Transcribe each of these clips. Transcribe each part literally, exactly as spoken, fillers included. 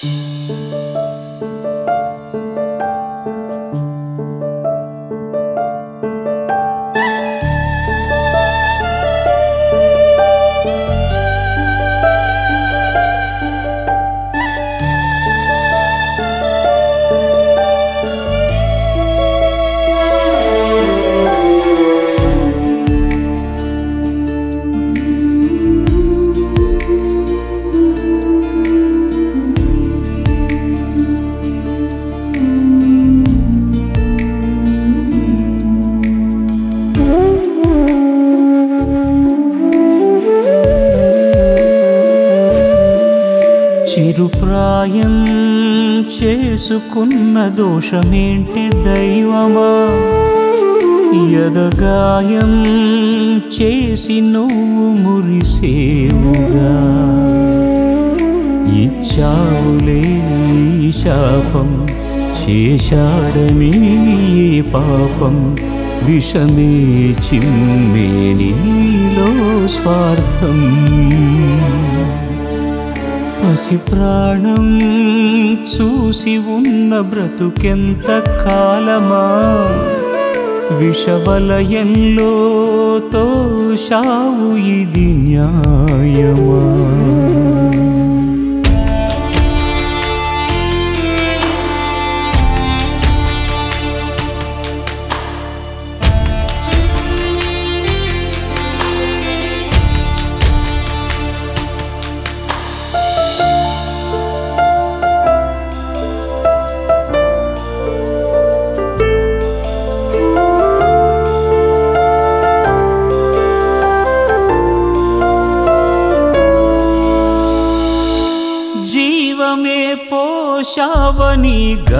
చిరుప్రాయం చేసుకున్న దోషమేంటి దైవమా? యదగాయం చేసి నువ్వు మురిసేవుగా ఇచ్చావులే ఈ శాపం, చేశాడని ఏ పాపం, విషమే చిమ్మే నీలో స్వార్థం. పసి ప్రాణం చూసి ఉన్న బ్రతుకెంత కాలమా, విషవలయంలో తోశావు, ఇది న్యాయమా? పోషావని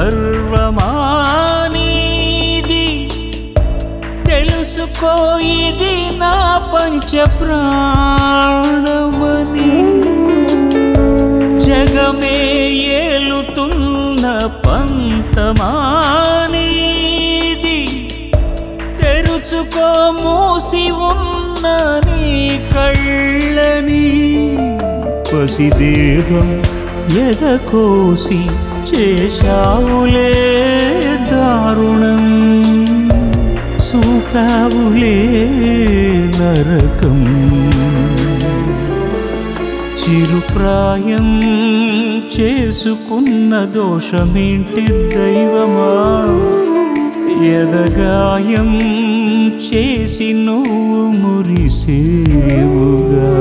గర్వమానిది తెలుసుకో, ఇది నా పంచ ప్రాణమని. జగమే ఏలుతున్న పంతమానిది తెరుచుకో, మూసి ఉన్న నీ కళ్ళని. పసిదేహం ఎదకోసి చేశావులే దారుణం, చూపావులే నరకం. చిరుప్రాయం చేసుకున్న దోషమేంటి దైవమా? యదగాయం చేసి నువ్వు మురిసేవుగా.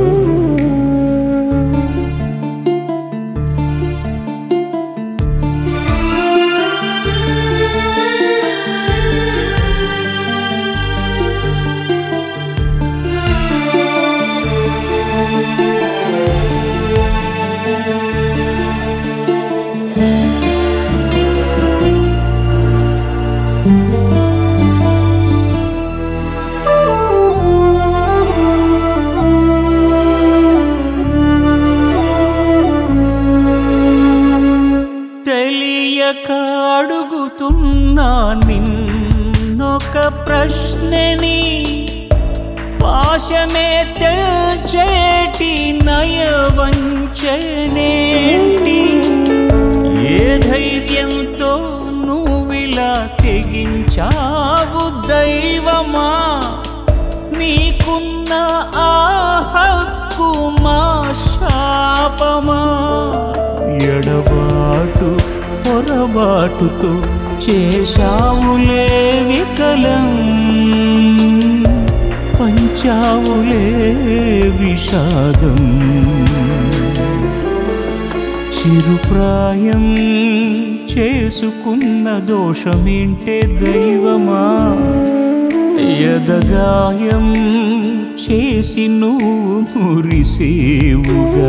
తెలియక అడుగుతున్నా నిన్నొక ప్రశ్నని, పాశమే తెల్చేటి నయవంచనేంటి? ఏ ధైర్యంతో నువ్విలా తెగించావు దైవమా? నీకున్న ఆ హక్కు మా శాపమా? ఎడబాటు పొరబాటుతో చేశావులే వికలం, పంచావులే విషాదం. చిరుప్రాయం చేసుకున్న దోషమేంటే దైవమా? యదగాయం చేసి నువ్వు మురిసేవుగా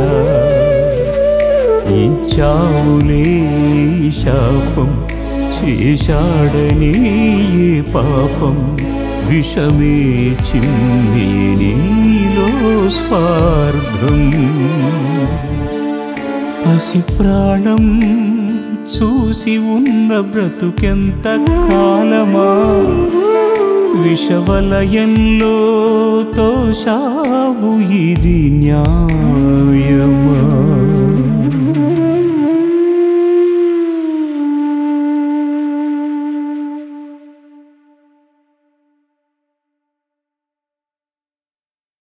ఇచ్చావులే శాపం, చేశాడని ఏ పాపం, విషమే చిమ్మే నీలో స్వార్థం. పసి ప్రాణం చూసి ఉన్న బ్రతుకెంత కాలమా, విషవలయంలో తోశావు, ఇది న్యాయమా?